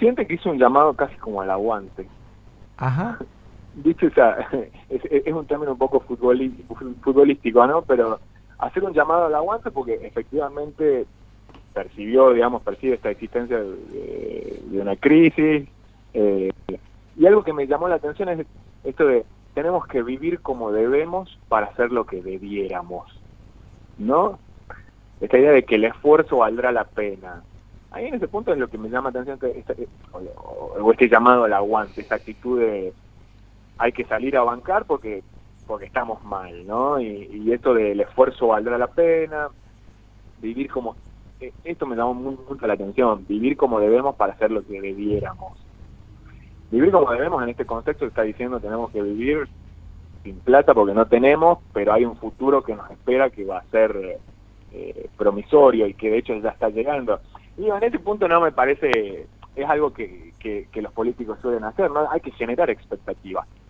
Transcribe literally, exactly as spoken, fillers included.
presidente que hizo un llamado casi como al aguante. Ajá. ¿Viste? O sea, es, es un término un poco futbolístico, ¿no? Pero hacer un llamado al aguante porque efectivamente percibió, digamos, percibe esta existencia de, de una crisis. Eh, y algo que me llamó la atención es esto de tenemos que vivir como debemos para hacer lo que debiéramos, ¿no? Esta idea de que el esfuerzo valdrá la pena. Ahí en ese punto es lo que me llama la atención, que esta, o, o este llamado al aguante, esta actitud de hay que salir a bancar porque porque estamos mal, ¿no? Y, y esto del esfuerzo valdrá la pena, vivir como... Esto me llamó mucho la atención, vivir como debemos para hacer lo que debiéramos. Vivir como debemos en este contexto está diciendo tenemos que vivir sin plata porque no tenemos, pero hay un futuro que nos espera que va a ser eh, promisorio y que de hecho ya está llegando. Y en este punto no me parece, es algo que, que, que los políticos suelen hacer, ¿no? Hay que generar expectativas.